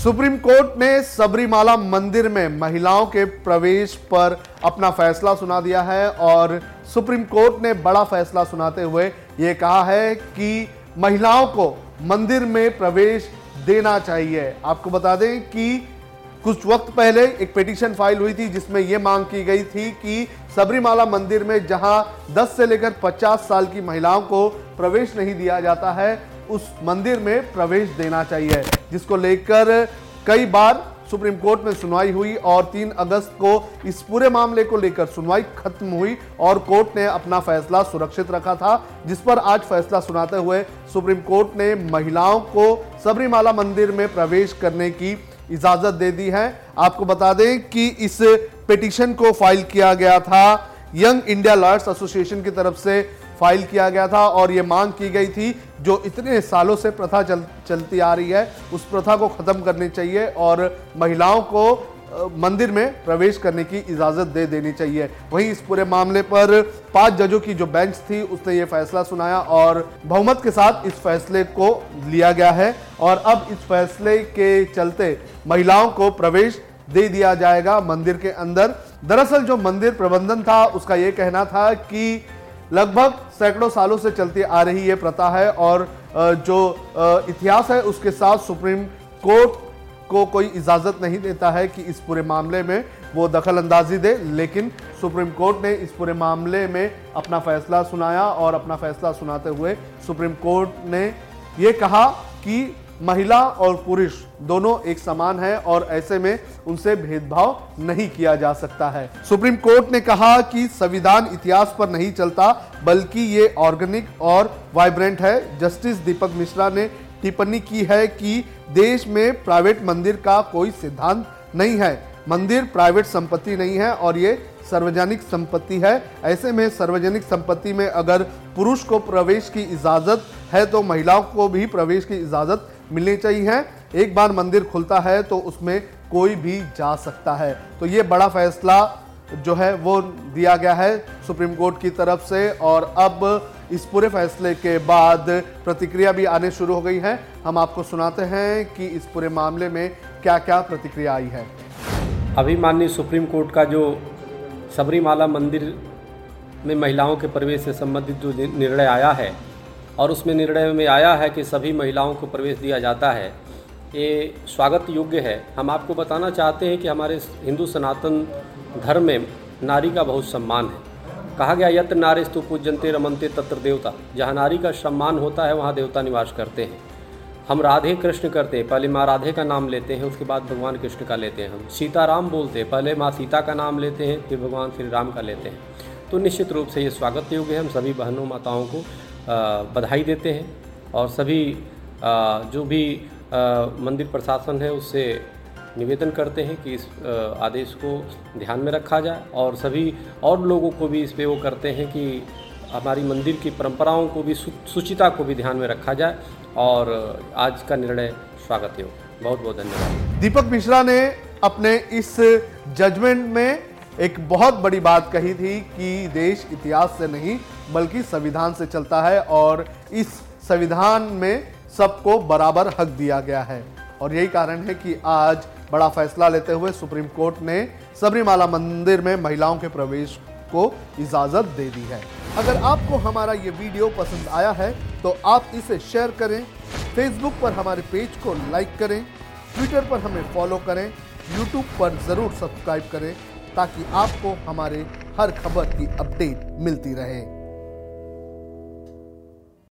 Supreme court ने सबरीमाला मंदिर में महिलाओं के प्रवेश पर अपना फैसला सुना दिया है और सुप्रीम कोर्ट ने बड़ा फैसला सुनाते हुए ये कहा है कि महिलाओं को मंदिर में प्रवेश देना चाहिए। आपको बता दें कि कुछ वक्त पहले एक पिटीशन फाइल हुई थी जिसमें यह मांग की गई थी कि सबरीमाला मंदिर में जहां 10 से लेकर 50 साल की महिलाओं को प्रवेश नहीं दिया जाता है, उस मंदिर में प्रवेश देना चाहिए, जिसको लेकर कई बार सुप्रीम कोर्ट में सुनवाई हुई और 3 अगस्त को इस पूरे मामले को लेकर सुनवाई खत्म हुई और कोर्ट ने अपना फैसला सुरक्षित रखा था, जिस पर आज फैसला सुनाते हुए सुप्रीम कोर्ट ने महिलाओं को सबरीमाला मंदिर में प्रवेश करने की इजाजत दे दी है। आपको बता दें कि इस पिटीशन को फाइल किया गया था यंग इंडिया लॉयर्स एसोसिएशन की तरफ से फाइल किया गया था और यह मांग की गई थी जो इतने सालों से प्रथा चलती आ रही है उस प्रथा को खत्म करनी चाहिए और महिलाओं को मंदिर में प्रवेश करने की इजाजत दे देनी चाहिए। वहीं इस पूरे मामले पर 5 जजों की जो बेंच थी उसने ये फैसला सुनाया और बहुमत के साथ इस फैसले को लिया गया है और अब इस फैसले के चलते महिलाओं को प्रवेश दे दिया जाएगा मंदिर के अंदर। दरअसल जो मंदिर प्रबंधन था उसका यह कहना था कि लगभग सैकड़ों सालों से चलती आ रही ये प्रथा है और जो इतिहास है उसके साथ सुप्रीम कोर्ट को कोई इजाजत नहीं देता है कि इस पूरे मामले में वो दखल अंदाजी दे, लेकिन सुप्रीम कोर्ट ने इस पूरे मामले में अपना फैसला सुनाया और अपना फैसला सुनाते हुए सुप्रीम कोर्ट ने ये कहा कि महिला और पुरुष दोनों एक समान है और ऐसे में उनसे भेदभाव नहीं किया जा सकता है। सुप्रीम कोर्ट ने कहा कि संविधान इतिहास पर नहीं चलता बल्कि ये ऑर्गेनिक और वाइब्रेंट है। जस्टिस दीपक मिश्रा ने टिप्पणी की है कि देश में प्राइवेट मंदिर का कोई सिद्धांत नहीं है। मंदिर प्राइवेट संपत्ति नहीं है और ये सार्वजनिक संपत्ति है। ऐसे में सार्वजनिक संपत्ति में अगर पुरुष को प्रवेश की इजाजत है तो महिलाओं को भी प्रवेश की इजाजत मिलनी चाहिए। एक बार मंदिर खुलता है तो उसमें कोई भी जा सकता है। तो ये बड़ा फैसला जो है वो दिया गया है सुप्रीम कोर्ट की तरफ से और अब इस पूरे फैसले के बाद प्रतिक्रिया भी आने शुरू हो गई है। हम आपको सुनाते हैं कि इस पूरे मामले में क्या क्या प्रतिक्रिया आई है। अभी माननीय सुप्रीम कोर्ट का जो सबरीमाला मंदिर में महिलाओं के प्रवेश से संबंधित जो निर्णय आया है और उसमें निर्णय में आया है कि सभी महिलाओं को प्रवेश दिया जाता है, ये स्वागत योग्य है। हम आपको बताना चाहते हैं कि हमारे हिंदू सनातन धर्म में नारी का बहुत सम्मान है। कहा गया यत्र नारीस्तु पूज्यन्ते रमन्ते तत्र देवता, जहाँ नारी का सम्मान होता है वहाँ देवता निवास करते हैं। हम राधे कृष्ण करते हैं, पहले माँ राधे का नाम लेते हैं, उसके बाद भगवान कृष्ण का लेते हैं। हम सीताराम बोलते हैं, पहले माँ सीता का नाम लेते हैं, फिर भगवान श्री राम का लेते हैं। तो निश्चित रूप से ये स्वागत योग्य है। हम सभी बहनों माताओं को बधाई देते हैं और सभी जो भी मंदिर प्रशासन है उससे निवेदन करते हैं कि इस आदेश को ध्यान में रखा जाए और सभी और लोगों को भी इस पे वो करते हैं कि हमारी मंदिर की परंपराओं को भी शुचिता को भी ध्यान में रखा जाए और आज का निर्णय स्वागत योग्य। बहुत बहुत धन्यवाद। दीपक मिश्रा ने अपने इस जजमेंट में एक बहुत बड़ी बात कही थी कि देश इतिहास से नहीं बल्कि संविधान से चलता है और इस संविधान में सबको बराबर हक दिया गया है और यही कारण है कि आज बड़ा फैसला लेते हुए सुप्रीम कोर्ट ने सबरीमाला मंदिर में महिलाओं के प्रवेश को इजाजत दे दी है। अगर आपको हमारा ये वीडियो पसंद आया है तो आप इसे शेयर करें, फेसबुक पर हमारे पेज को लाइक करें, ट्विटर पर हमें फॉलो करें, यूट्यूब पर जरूर सब्सक्राइब करें ताकि आपको हमारे हर खबर की अपडेट मिलती रहे।